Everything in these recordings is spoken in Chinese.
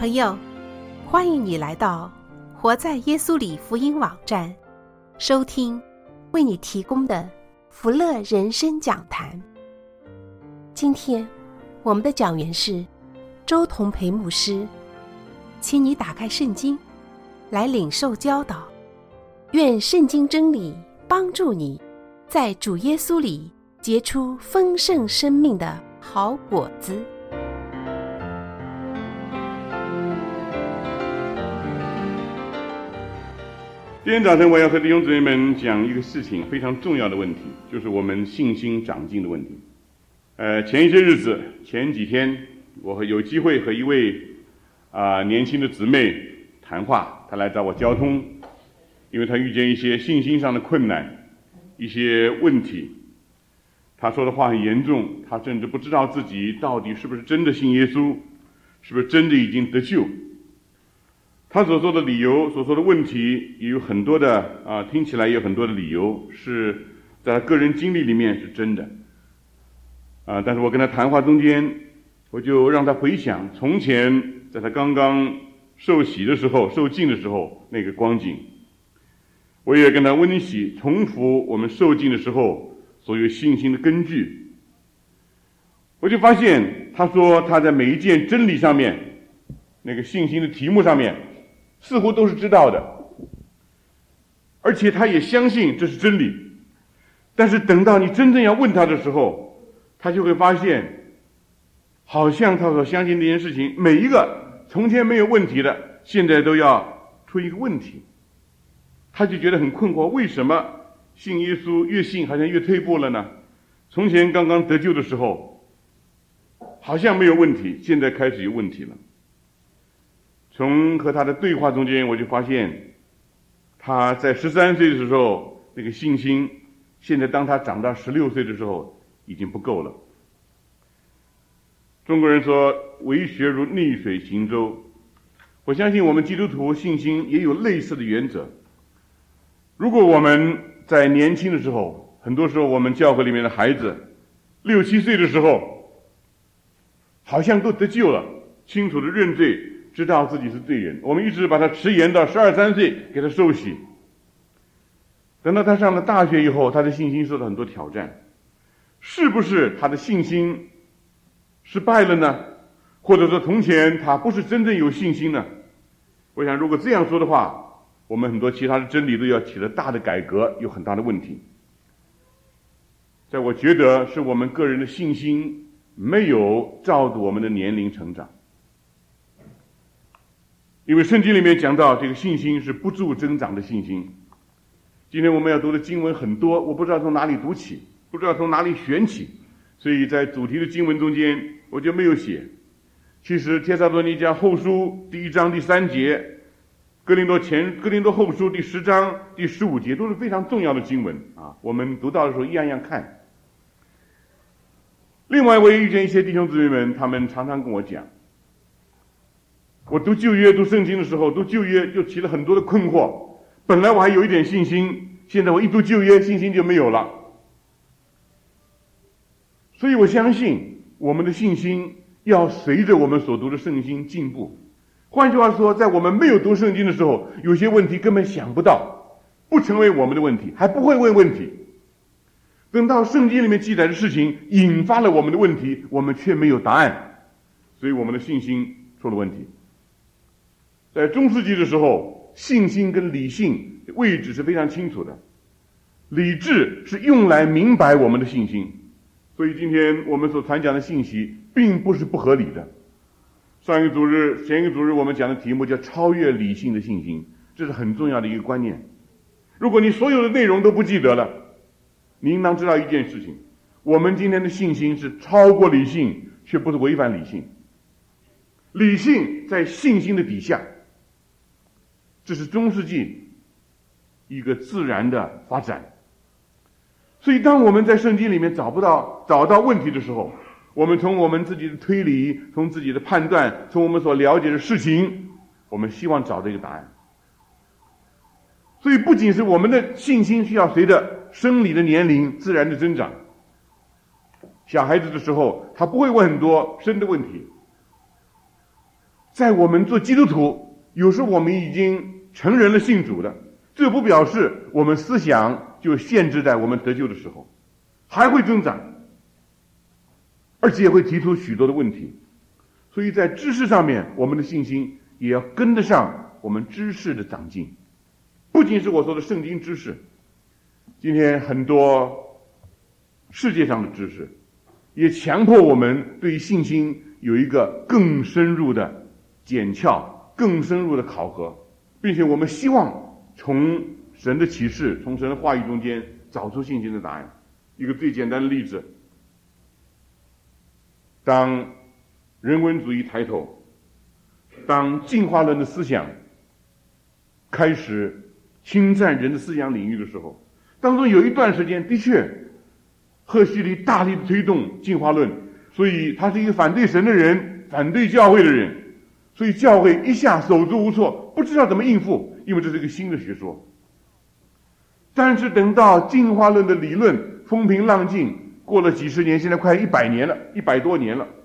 朋友，欢迎你来到活在耶稣里福音网站，收听为你提供的福乐人生讲坛。今天我们的讲员是周同培牧师，请你打开圣经来领受教导，愿圣经真理帮助你在主耶稣里结出丰盛生命的好果子。 今天早晨我要和弟兄姊妹们讲一个事情，非常重要的问题，就是我们信心长进的问题。前一些日子，前几天，我有机会和一位年轻的姊妹谈话，她来找我交通，因为她遇见一些信心上的困难，一些问题。她说的话很严重，她甚至不知道自己到底是不是真的信耶稣，是不是真的已经得救。他所说的理由，所说的问题也有很多的听起来也有很多的理由是在他个人经历里面是真的但是我跟他谈话中间，我就让他回想从前在他刚刚受洗的时候、受浸的时候那个光景，我也跟他温习重复我们受浸的时候所有信心的根据。我就发现他说他在每一件真理上面，那个信心的题目上面似乎都是知道的，而且他也相信这是真理，但是等到你真正要问他的时候，他就会发现好像他所相信这件事情每一个从前没有问题的，现在都要出一个问题。他就觉得很困惑，为什么信耶稣越信好像越退步了呢？从前刚刚得救的时候好像没有问题，现在开始有问题了。从和他的对话中间，我就发现他在13岁的时候那个信心，现在当他长到16岁的时候已经不够了。中国人说为学如逆水行舟，我相信我们基督徒信心也有类似的原则。如果我们在年轻的时候，很多时候我们教会里面的孩子6、7岁的时候好像都得救了，清楚的认罪，知道自己是罪人，我们一直把他迟延到12、13岁给他受洗。等到他上了大学以后，他的信心受到很多挑战，是不是他的信心失败了呢？或者说从前他不是真正有信心呢？我想如果这样说的话，我们很多其他的真理都要起了大的改革，有很大的问题。在我觉得是我们个人的信心没有照着我们的年龄成长。因为圣经里面讲到这个信心是不住增长的信心。今天我们要读的经文很多，我不知道从哪里读起，不知道从哪里选起，所以在主题的经文中间我就没有写。其实帖撒罗尼迦后书第1章第3节，哥林多后书第10章第15节都是非常重要的经文我们读到的时候一样一样看。另外我也遇见一些弟兄姊妹们，他们常常跟我讲，我读旧约读圣经的时候，读旧约就起了很多的困惑，本来我还有一点信心，现在我一读旧约信心就没有了。所以我相信我们的信心要随着我们所读的圣经进步。换句话说，在我们没有读圣经的时候，有些问题根本想不到，不成为我们的问题，还不会问问题。等到圣经里面记载的事情引发了我们的问题，我们却没有答案，所以我们的信心出了问题。在中世纪的时候，信心跟理性位置是非常清楚的，理智是用来明白我们的信心，所以今天我们所传讲的信息并不是不合理的。前一个主日我们讲的题目叫超越理性的信心，这是很重要的一个观念。如果你所有的内容都不记得了，你应当知道一件事情，我们今天的信心是超过理性，却不是违反理性。理性在信心的底下，这是中世纪一个自然的发展。所以当我们在圣经里面找到问题的时候，我们从我们自己的推理，从自己的判断，从我们所了解的事情，我们希望找到一个答案。所以不仅是我们的信心需要随着生理的年龄自然的增长，小孩子的时候他不会问很多深的问题， 在我们做基督徒，有时候我们已经承认了信主的，这不表示我们思想就限制在我们得救的时候，还会增长，而且会提出许多的问题。所以在知识上面，我们的信心也要跟得上我们知识的长进。不仅是我说的圣经知识，今天很多世界上的知识也强迫我们对信心有一个更深入的检窍，更深入的考核，并且我们希望从神的启示，从神的话语中间找出信心的答案。一个最简单的例子，当人文主义抬头，当进化论的思想开始侵占人的思想领域的时候，当中有一段时间的确赫胥黎大力的推动进化论，所以他是一个反对神的人，反对教会的人，所以教会一下手足无措，不知道怎么应付，因为这是一个新的学说。但是等到进化论的理论风平浪静，过了几十年，现在快100年了，100多年了，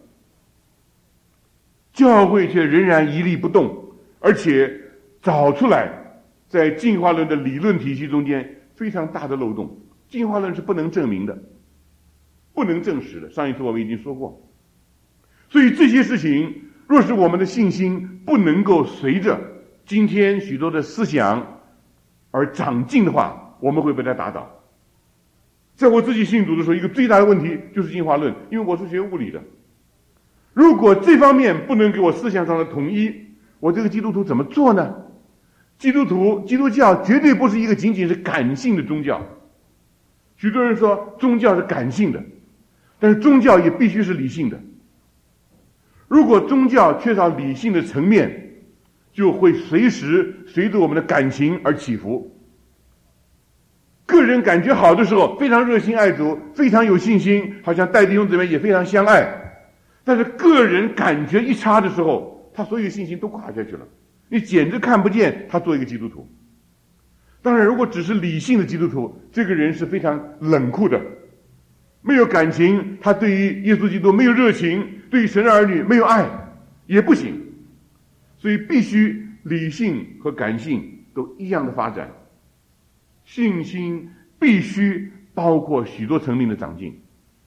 教会却仍然屹立不动，而且找出来在进化论的理论体系中间非常大的漏洞。进化论是不能证明的，不能证实的，上一次我们已经说过。所以这些事情，若是我们的信心不能够随着今天许多的思想而长进的话，我们会被它打倒。在我自己信主的时候，一个最大的问题就是进化论，因为我是学物理的。如果这方面不能给我思想上的统一，我这个基督徒怎么做呢？基督教绝对不是一个仅仅是感性的宗教。许多人说宗教是感性的，但是宗教也必须是理性的。如果宗教缺少理性的层面，就会随时随着我们的感情而起伏。个人感觉好的时候，非常热心爱主，非常有信心，好像带弟兄姊妹也非常相爱。但是个人感觉一差的时候，他所有信心都垮下去了，你简直看不见他做一个基督徒。当然，如果只是理性的基督徒，这个人是非常冷酷的，没有感情，他对于耶稣基督没有热情，对于神的儿女没有爱，也不行。所以必须理性和感性都一样的发展，信心必须包括许多层面的长进。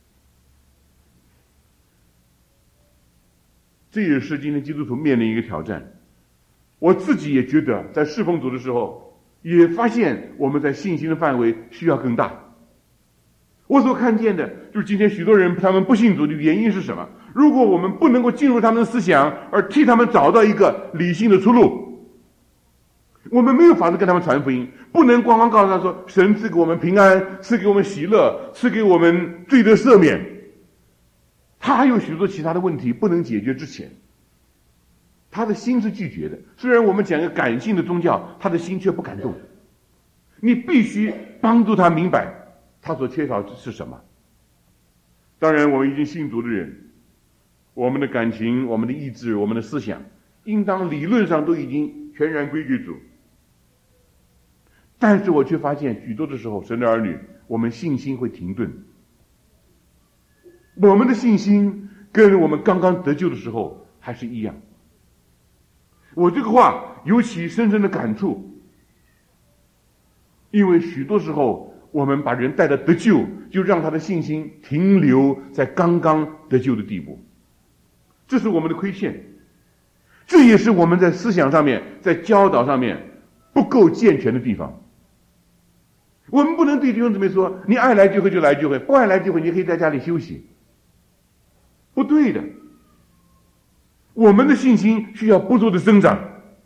这也是今天基督徒面临一个挑战。我自己也觉得在侍奉主的时候，也发现我们在信心的范围需要更大。我所看见的就是今天许多人他们不信主的原因是什么？如果我们不能够进入他们的思想，而替他们找到一个理性的出路，我们没有法子跟他们传福音，不能光光告诉他说神赐给我们平安，赐给我们喜乐，赐给我们罪得赦免，他还有许多其他的问题不能解决之前，他的心是拒绝的。虽然我们讲一个感性的宗教，他的心却不感动。你必须帮助他明白他所缺少的是什么。当然我们已经信主的人，我们的感情，我们的意志，我们的思想应当理论上都已经全然归给主。但是我却发现许多的时候，神的儿女，我们信心会停顿。我们的信心跟我们刚刚得救的时候还是一样。我这个话尤其深深的感触，因为许多时候我们把人带到得救，就让他的信心停留在刚刚得救的地步，这是我们的亏欠，这也是我们在思想上面，在教导上面不够健全的地方。我们不能对弟兄姊妹说，你爱来聚会就来聚会，不爱来聚会你可以在家里休息，不对的。我们的信心需要不住的增长。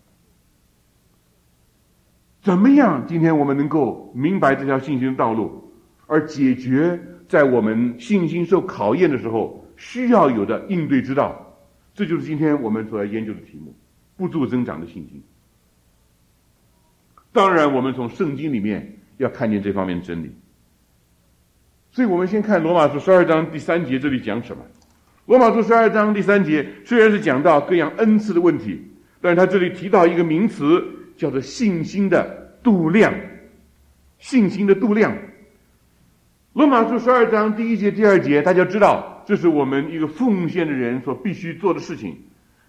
怎么样今天我们能够明白这条信心的道路，而解决在我们信心受考验的时候需要有的应对之道，这就是今天我们所要研究的题目，不住增长的信心。当然我们从圣经里面要看见这方面的真理。所以我们先看罗马书12章第3节，这里讲什么？罗马书12章第3节虽然是讲到各样恩赐的问题，但是他这里提到一个名词，叫做信心的度量。信心的度量。罗马书12章第1节第2节，大家知道这是我们一个奉献的人所必须做的事情，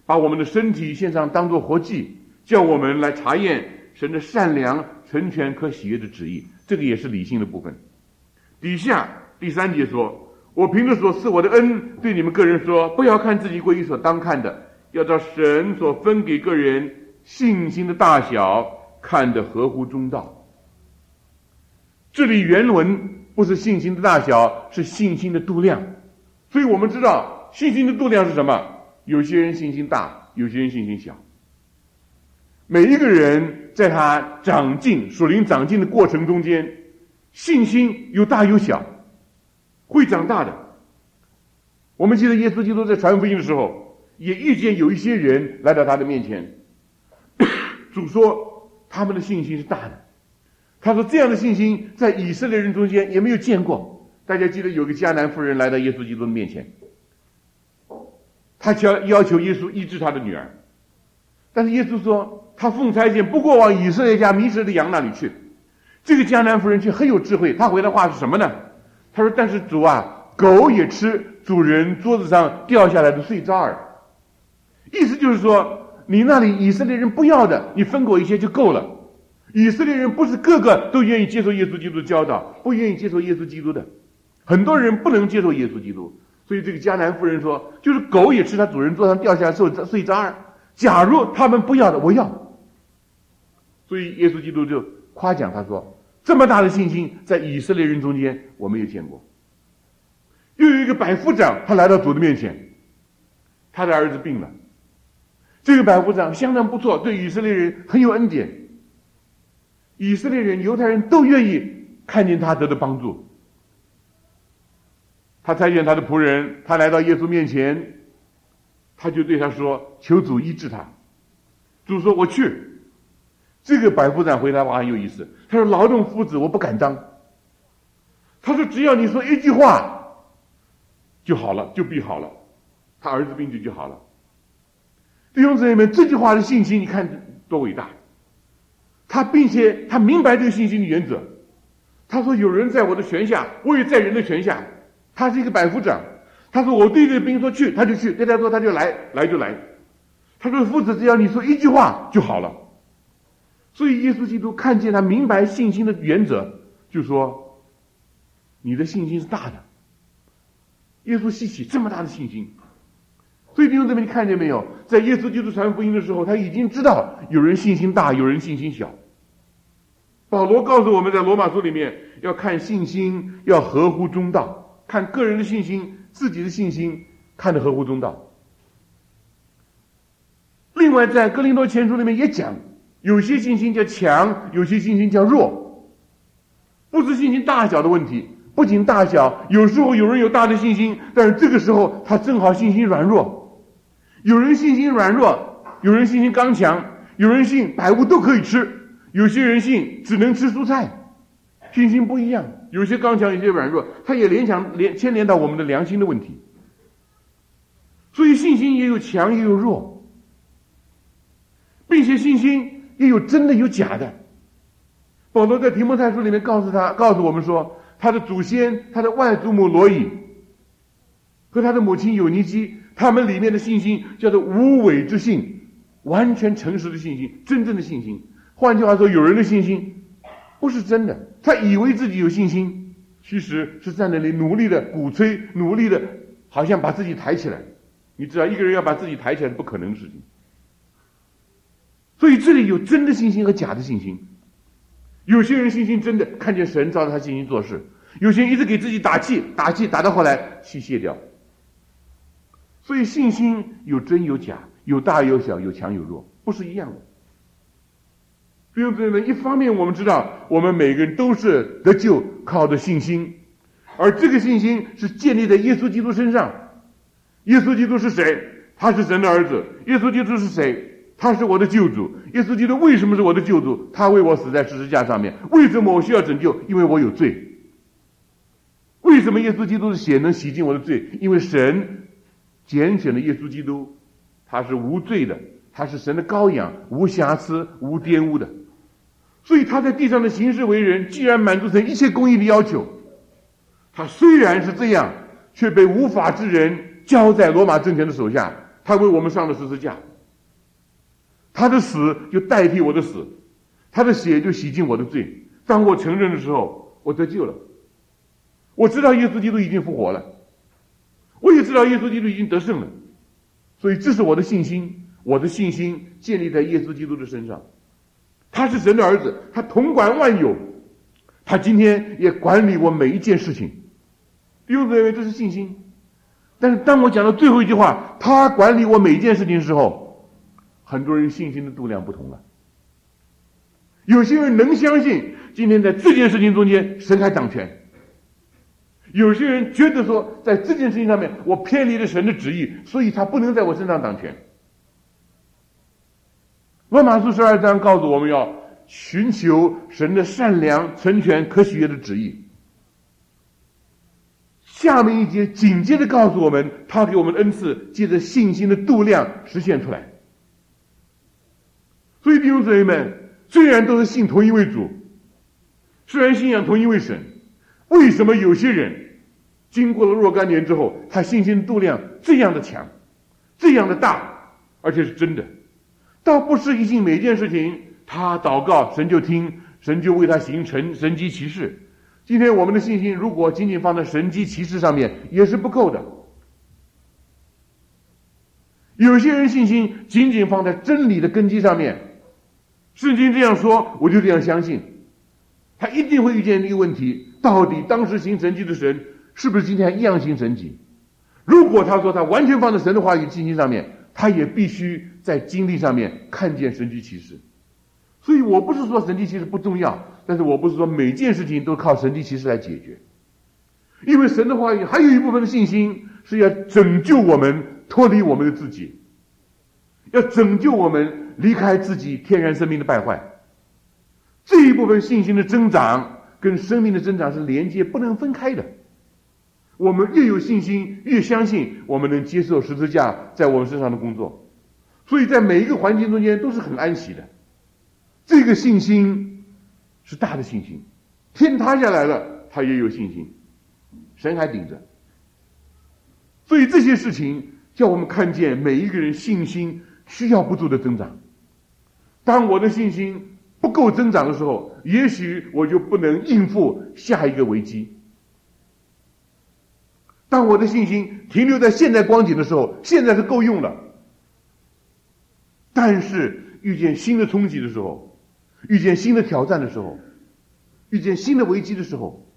把我们的身体献上当作活祭，叫我们来查验神的善良、成全可喜悦的旨意，这个也是理性的部分。底下第3节说，我凭着所赐我的恩对你们个人说，不要看自己过于所当看的，要照神所分给个人信心的大小看得合乎中道。这里原文不是信心的大小，是信心的度量。所以我们知道信心的度量是什么？有些人信心大，有些人信心小。每一个人在他长进、属灵长进的过程中间，信心有大有小，会长大的。我们记得耶稣基督在传福音的时候，也遇见有一些人来到他的面前，主说他们的信心是大的。他说这样的信心在以色列人中间也没有见过。大家记得有个迦南妇人来到耶稣基督的面前，他要求耶稣医治他的女儿，但是耶稣说他奉差遣不过往以色列家迷失的羊那里去。这个迦南妇人却很有智慧，他回答话是什么呢？他说但是主啊，狗也吃主人桌子上掉下来的碎渣儿。意思就是说，你那里以色列人不要的，你分给我一些就够了。以色列人不是个个都愿意接受耶稣基督的教导，不愿意接受耶稣基督的，很多人不能接受耶稣基督。所以这个迦南妇人说，就是狗也吃他主人桌上掉下来碎渣儿，假如他们不要的，我要。所以耶稣基督就夸奖他说，这么大的信心在以色列人中间我没有见过。又有一个百夫长，他来到主的面前，他的儿子病了。这个百夫长相当不错，对以色列人很有恩典，以色列人、犹太人都愿意看见他得的帮助。他差遣他的仆人，他来到耶稣面前，他就对他说，求主医治他。主说我去。这个百夫长回答话很有意思，他说劳动夫子我不敢当。他说只要你说一句话就好了，就必好了，他儿子病就好了。弟兄姊妹们，这句话的信心你看多伟大。他并且他明白这个信心的原则。他说有人在我的权下，我也在人的权下。他是一个百夫长，他说我对这个兵说去他就去，对他说他就来，来就来。他说夫子只要你说一句话就好了。所以耶稣基督看见他明白信心的原则，就说你的信心是大的。耶稣稀奇这么大的信心。所以弟兄姊妹，你看见没有，在耶稣基督传福音的时候，他已经知道有人信心大，有人信心小。保罗告诉我们在罗马书里面，要看信心要合乎中道，看个人的信心，自己的信心看得合乎中道。另外在哥林多前书里面也讲，有些信心叫强，有些信心叫弱，不是信心大小的问题。不仅大小，有时候有人有大的信心，但是这个时候他正好信心软弱。有人信心软弱，有人信心刚强，有人信百物都可以吃，有些人信只能吃蔬菜，信心不一样，有些刚强，有些软弱，他也牵连到我们的良心的问题。所以信心也有强也有弱，并且信心也有真的有假的。保罗在提摩太书里面告诉我们说，他的祖先，他的外祖母罗以和他的母亲有尼基，他们里面的信心叫做无伪之信，完全诚实的信心，真正的信心。换句话说，有人的信心不是真的，他以为自己有信心，其实是在那里努力的鼓吹，努力的好像把自己抬起来。你知道一个人要把自己抬起来是不可能的事情。所以这里有真的信心和假的信心。有些人信心真的，看见神照着他信心做事，有些人一直给自己打气打到后来气泄掉。所以信心有真有假，有大有小，有强有弱，不是一样的。弟兄姊妹们，一方面我们知道我们每个人都是得救靠的信心，而这个信心是建立在耶稣基督身上。耶稣基督是谁？他是神的儿子。耶稣基督是谁？他是我的救主。耶稣基督为什么是我的救主？他为我死在十字架上面。为什么我需要拯救？因为我有罪。为什么耶稣基督的血能洗净我的罪？因为神拣选了耶稣基督，他是无罪的，他是神的羔羊，无瑕疵无玷污的。所以他在地上的行事为人，既然满足神一切公义的要求，他虽然是这样，却被无法之人交在罗马政权的手下。 他为我们上了十字架，他的死就代替我的死，他的血就洗净我的罪。当我承认的时候，我得救了。我知道耶稣基督已经复活了，我也知道耶稣基督已经得胜了，所以这是我的信心。我的信心建立在耶稣基督的身上，他是神的儿子，他统管万有，他今天也管理我每一件事情。弟兄姊妹，这是信心。但是当我讲到最后一句话，他管理我每一件事情的时候，很多人信心的度量不同了。有些人能相信今天在这件事情中间神还掌权，有些人觉得说在这件事情上面我偏离了神的旨意，所以他不能在我身上掌权。罗马书12章告诉我们要寻求神的善良、纯全、可喜悦的旨意。下面一节紧接着告诉我们，他给我们的恩赐借着信心的度量实现出来。所以弟兄姊妹们，虽然都是信同一位主，虽然信仰同一位神，为什么有些人经过了若干年之后，他信心度量这样的强，这样的大，而且是真的？倒不是一定每件事情他祷告神就听，神就为他形成神迹奇事。今天我们的信心如果仅仅放在神迹奇事上面也是不够的。有些人信心仅仅放在真理的根基上面，圣经这样说我就这样相信，他一定会遇见一个问题，到底当时行神迹的神是不是今天一样行神迹？如果他说他完全放在神的话语信心上面，他也必须在经历上面看见神迹奇事。所以我不是说神迹奇事不重要，但是我不是说每件事情都靠神迹奇事来解决。因为神的话语还有一部分的信心是要拯救我们脱离我们的自己，要拯救我们离开自己天然生命的败坏。这一部分信心的增长跟生命的增长是连接不能分开的。我们越有信心，越相信我们能接受十字架在我们身上的工作，所以在每一个环境中间都是很安息的。这个信心是大的信心，天塌下来了他也有信心，神还顶着。所以这些事情叫我们看见每一个人信心需要不住的增长。当我的信心不够增长的时候，也许我就不能应付下一个危机。当我的信心停留在现在光景的时候，现在是够用了，但是遇见新的冲击的时候，遇见新的挑战的时候，遇见新的危机的时候，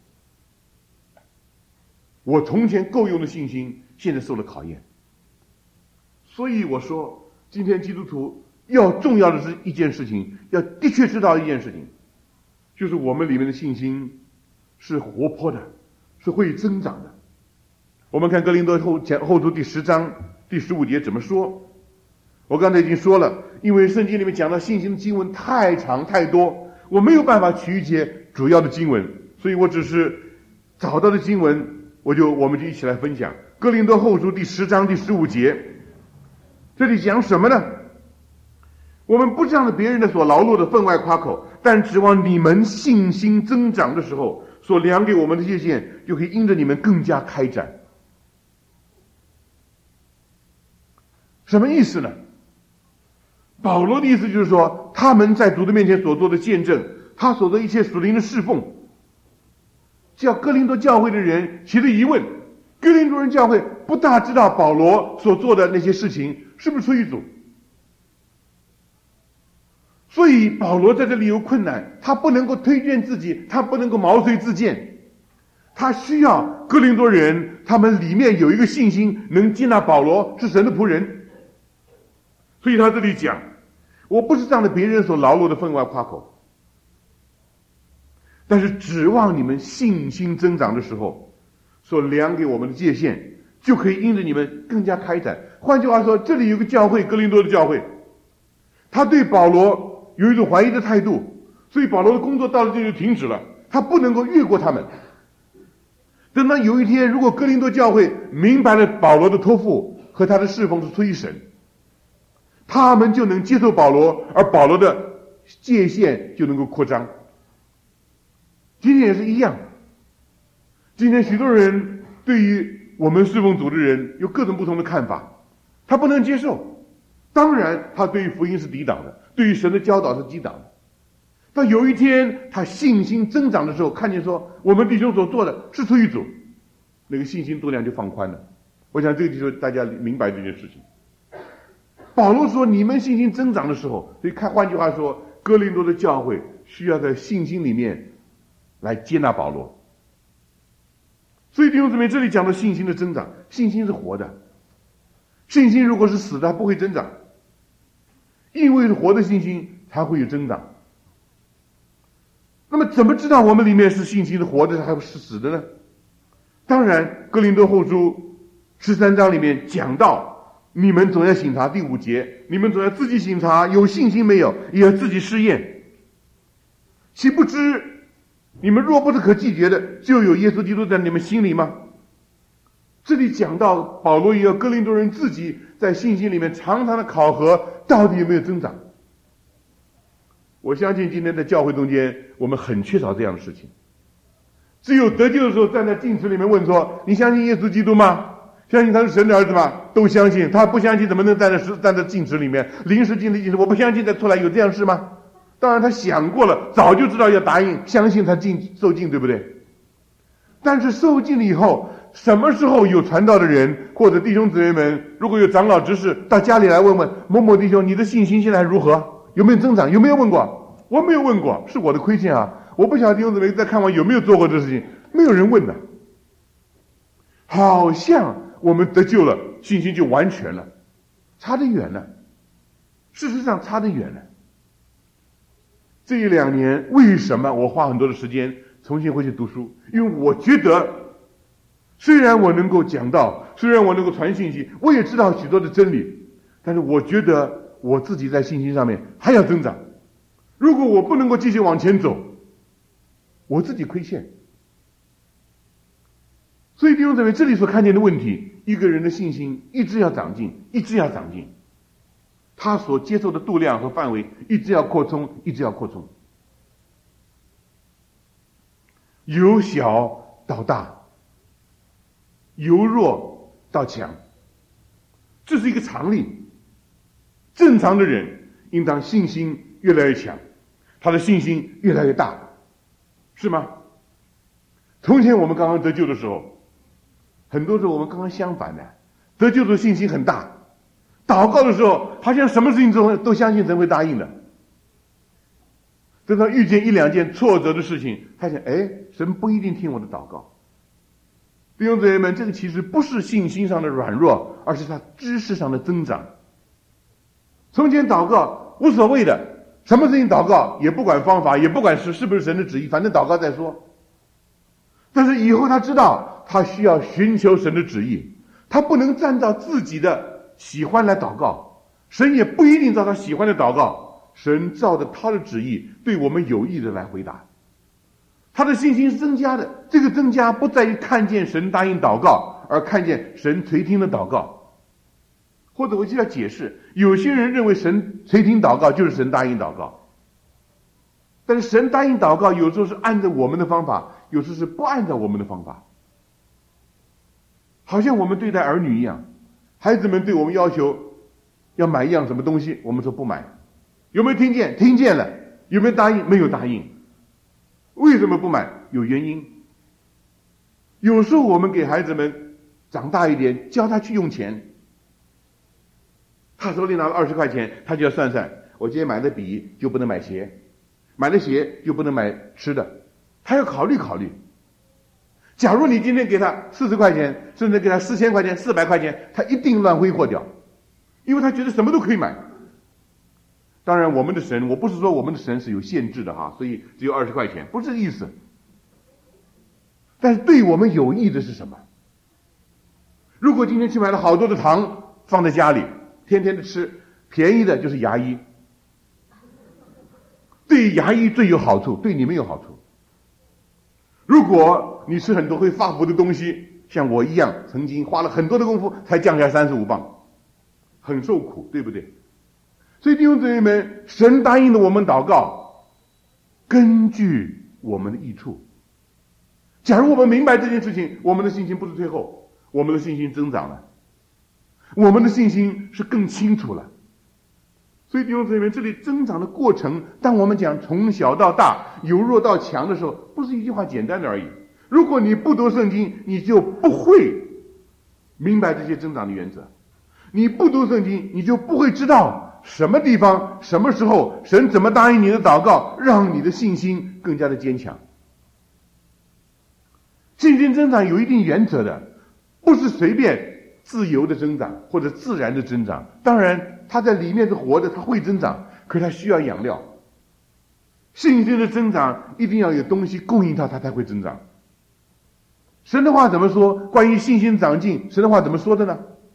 我从前够用的信心现在受了考验。所以我说今天基督徒要重要的是一件事情，要的确知道一件事情，就是我们里面的信心是活泼的，是会增长的。我们看哥林多后书第10章第15节怎么说。我刚才已经说了，因为圣经里面讲到信心的经文太长太多，我没有办法取一节主要的经文，所以我只是找到的经文我们就一起来分享。哥林多后书第10章第15节，这里讲什么呢？我们不仗着别人的所劳碌的分外夸口，但指望你们信心增长的时候，所量给我们的界限就可以因着你们更加开展。什么意思呢？保罗的意思就是说，他们在主的面前所做的见证，他所做一切属灵的侍奉，叫哥林多教会的人起了疑问。哥林多人教会不大知道保罗所做的那些事情是不是出于主，所以保罗在这里有困难，他不能够推荐自己，他不能够毛遂自荐，他需要哥林多人他们里面有一个信心能接纳保罗是神的仆人。所以他这里讲，我不是仗着别人所劳碌的分外夸口，但是指望你们信心增长的时候，所量给我们的界限就可以因着你们更加开展。换句话说，这里有个教会，哥林多的教会，他对保罗有一种怀疑的态度，所以保罗的工作到了这里就停止了，他不能够越过他们。等到有一天，如果哥林多教会明白了保罗的托付和他的侍奉是出于神，他们就能接受保罗，而保罗的界限就能够扩张。今天也是一样，今天许多人对于我们侍奉主的人有各种不同的看法， 他不能接受。当然他对于福音是抵挡的，对于神的教导是抵挡的。到有一天他信心增长的时候，看见说我们弟兄所做的是出于主，那个信心度量就放宽了。我想这个就是大家明白这件事情。保罗说你们信心增长的时候，所以换句话说，哥林多的教会需要在信心里面来接纳保罗。所以弟兄姊妹，这里讲到信心的增长，信心是活的，信心如果是死的，它不会增长，因为是活的信心才会有增长。那么怎么知道我们里面是信心是活的还是死的呢？当然哥林多后书13章里面讲到，你们总要省察，第5节，你们总要自己省察，有信心没有，也要自己试验。岂不知你们若不是可拒绝的，就有耶稣基督在你们心里吗？这里讲到保罗也要哥林多人自己在信心里面常常的考核，到底有没有增长。我相信今天在教会中间，我们很缺少这样的事情。只有得救的时候站在镜子里面问说，你相信耶稣基督吗？相信他是神的儿子吗？都相信。他不相信怎么能站在镜子里面临时进的镜子，我不相信再出来，有这样的事吗？当然他想过了，早就知道要答应相信他受浸，对不对？但是受浸了以后，什么时候有传道的人或者弟兄姊妹们，如果有长老执事到家里来问问某某弟兄，你的信心现在如何，有没有增长？有没有问过？我没有问过，是我的亏欠啊！我不晓得弟兄姊妹在看我有没有做过这事情，没有人问的。好像我们得救了，信心就完全了，差得远了。事实上差得远了。这1-2年为什么我花很多的时间重新回去读书？因为我觉得虽然我能够讲道，虽然我能够传信息，我也知道许多的真理，但是我觉得我自己在信心上面还要增长。如果我不能够继续往前走，我自己亏欠。所以弟兄姊妹，这里所看见的问题，一个人的信心一直要长进，一直要长进，他所接受的度量和范围一直要扩充，一直要扩充，由小到大，由弱到强，这是一个常理。正常的人应当信心越来越强，他的信心越来越大，是吗？从前我们刚刚得救的时候，很多时候我们刚刚相反的，得救的信心很大，祷告的时候好像什么事情都相信神会答应的。等到遇见1-2件挫折的事情，他想，神不一定听我的祷告。弟兄姊妹们，这个其实不是信心上的软弱，而是他知识上的增长。从前祷告无所谓的，什么事情祷告也不管方法，也不管是不是神的旨意，反正祷告再说。但是以后他知道他需要寻求神的旨意，他不能按照自己的喜欢来祷告，神也不一定照他喜欢的祷告，神照着他的旨意对我们有益的来回答。他的信心是增加的，这个增加不在于看见神答应祷告，而看见神垂听的祷告。或者我就要解释，有些人认为神垂听祷告就是神答应祷告，但是神答应祷告有时候是按照我们的方法，有时候是不按照我们的方法。好像我们对待儿女一样，孩子们对我们要求要买一样什么东西，我们说不买，有没有听见？听见了。有没有答应？没有答应。为什么不买？有原因。有时候我们给孩子们长大一点，教他去用钱，他手里拿了20块钱，他就要算算，我今天买的笔就不能买鞋，买了鞋就不能买吃的，他要考虑考虑。假如你今天给他40块钱，甚至给他4000块钱、400块钱，他一定乱挥霍掉，因为他觉得什么都可以买。当然我们的神，我不是说我们的神是有限制的哈，所以只有20块钱，不是这个意思。但是对我们有益的是什么？如果今天去买了好多的糖放在家里，天天的吃，便宜的就是牙医，对牙医最有好处，对你们有好处。如果你吃很多会发福的东西，像我一样曾经花了很多的功夫才降下35磅，很受苦，对不对？所以弟兄姊妹们，神答应了我们祷告，根据我们的益处。假如我们明白这件事情，我们的信心不是退后，我们的信心增长了。 我们的信心是更清楚了。所以弟兄姊妹，这里增长的过程，当我们讲从小到大，由弱到强的时候，不是一句话简单的而已。如果你不读圣经，你就不会明白这些增长的原则。你不读圣经，你就不会知道什么地方、什么时候神怎么答应你的祷告，让你的信心更加的坚强。信心增长有一定原则的，不是随便自由的增长或者自然的增长。当然它在里面是活的，它会增长，可是它需要养料。信心的增长一定要有东西供应它，它才会增长。神的话怎么说？关于信心长进，神的话怎么说的呢？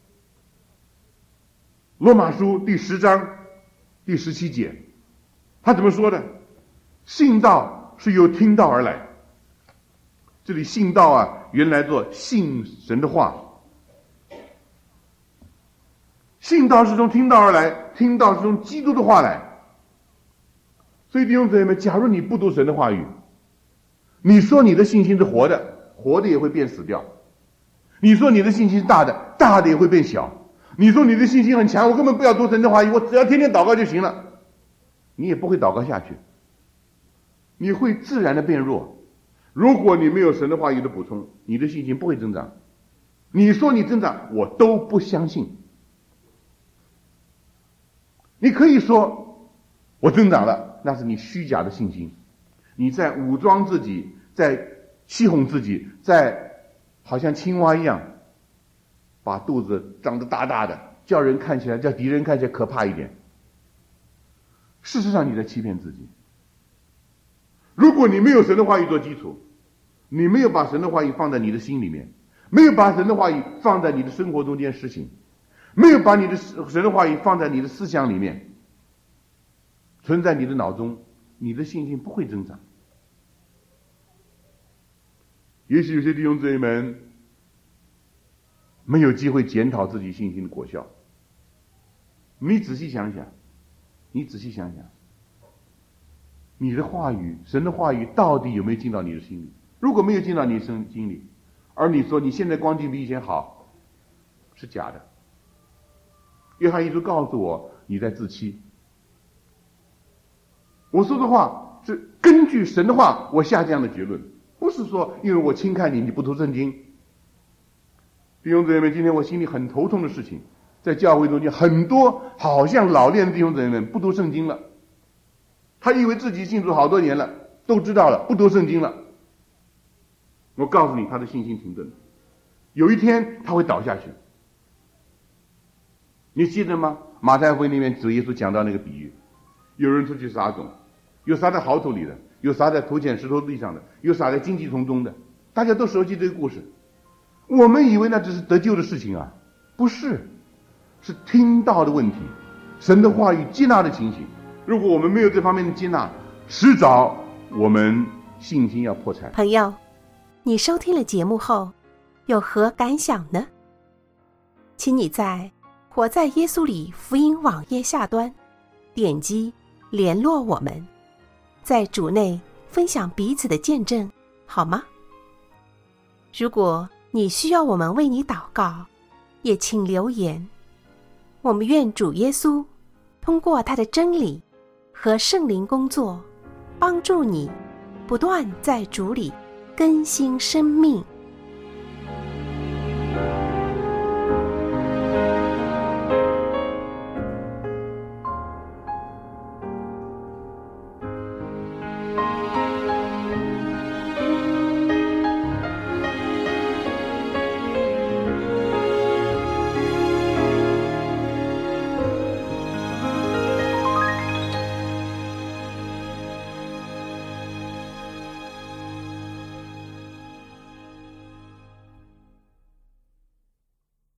罗马书第10章第17节，他怎么说的？信道是由听道而来。这里信道啊，原来做信神的话。信道是从听道而来，听道是从基督的话来。所以弟兄姊妹们，假如你不读神的话语，你说你的信心是活的，活的也会变死掉；你说你的信心是大的，大的也会变小；你说你的信心很强，我根本不要读神的话语，我只要天天祷告就行了，你也不会祷告下去，你会自然的变弱。如果你没有神的话语的补充，你的信心不会增长。你说你增长，我都不相信。你可以说我增长了，那是你虚假的信心，你在武装自己，在欺哄自己，在好像青蛙一样把肚子长得大大的，叫人看起来，叫敌人看起来可怕一点。事实上你在欺骗自己。如果你没有神的话语做基础，你没有把神的话语放在你的心里面，没有把神的话语放在你的生活中间实行，没有把你的神的话语放在你的思想里面，存在你的脑中，你的信心不会增长。也许有些弟兄姊妹们没有机会检讨自己信心的果效。你仔细想想，你的话语，神的话语到底有没有进到你的心里？如果没有进到你的心里，而你说你现在光景比以前好，是假的。约翰一书告诉我，你在自欺。我说的话是根据神的话我下这样的结论，不是说因为我轻看你，你不读圣经。弟兄姊妹们，今天我心里很头痛的事情，在教会中间很多好像老练的弟兄姊妹们不读圣经了，他以为自己信主好多年了，都知道了，不读圣经了。我告诉你，他的信心停顿，有一天他会倒下去。你记得吗？马太福音里面主耶稣讲到那个比喻，有人出去撒种，有撒在好土里的，有撒在土浅石头地上的，有撒在荆棘丛中的，大家都熟悉这个故事。我们以为那只是得救的事情啊，不是，是听到的问题，神的话语接纳的情形。如果我们没有这方面的接纳，迟早我们信心要破产。 朋友，你收听了节目后有何感想呢？请你在活在耶稣里福音网页下端点击联络我们，在主内分享彼此的见证，好吗？如果你需要我们为你祷告，也请留言。我们愿主耶稣通过他的真理和圣灵工作，帮助你不断在主里更新生命。